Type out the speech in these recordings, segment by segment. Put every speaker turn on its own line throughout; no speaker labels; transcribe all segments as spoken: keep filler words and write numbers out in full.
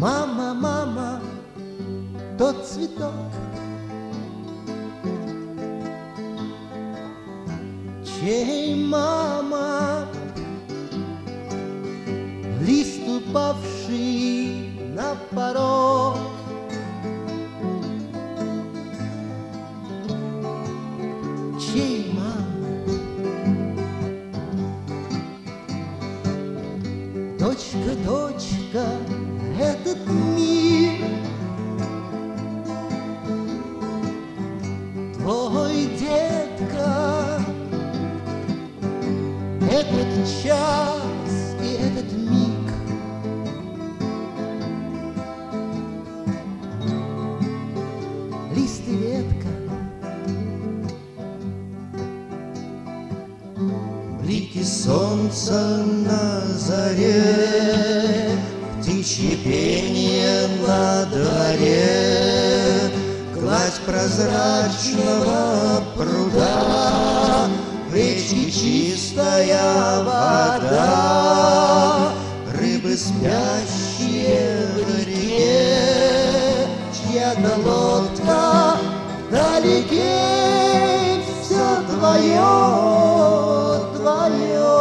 Мама, мама, тот цветок, чей мама, лист, упавший на порог. Чей мама, дочка, дочка, этот мир твой, детка, этот час и этот миг. Лист и ветка,
блики солнца на заре, птичье пение на дворе, гладь прозрачного пруда, в речке чистая вода, рыбы, спящие в реке, чья-то лодка вдалеке, все твое, твое.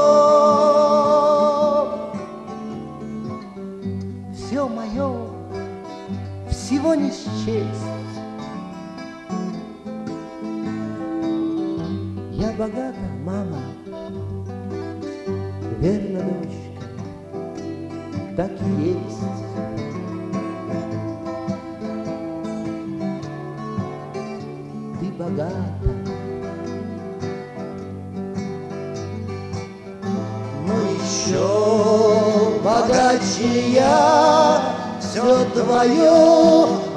все мое, всего не счесть. Я богата, мама, верно, дочка, так и есть. Ты богата,
но еще богаче я, все твое